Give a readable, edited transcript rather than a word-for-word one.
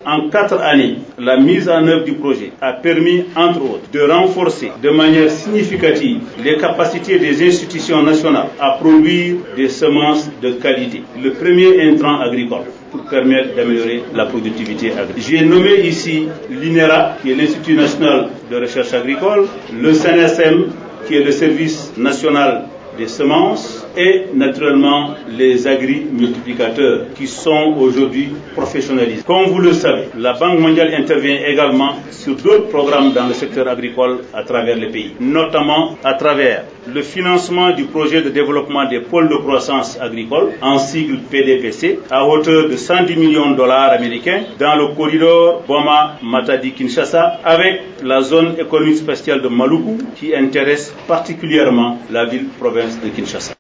En 4 années, la mise en œuvre du projet a permis, entre autres, de renforcer de manière significative les capacités des institutions nationales à produire des semences de qualité, le premier intrant agricole pour permettre d'améliorer la productivité agricole. J'ai nommé ici l'INERA, qui est l'Institut national de recherche agricole, le CNSM, qui est le service national des semences, et naturellement les agri-multiplicateurs qui sont aujourd'hui professionnalisés. Comme vous le savez, la Banque mondiale intervient également sur d'autres programmes dans le secteur agricole à travers le pays, notamment à travers le financement du projet de développement des pôles de croissance agricole, en sigle PDPC, à hauteur de 110 millions de dollars américains dans le corridor Boma-Matadi-Kinshasa, avec la zone économique spéciale de Maluku qui intéresse particulièrement la ville-province de Kinshasa.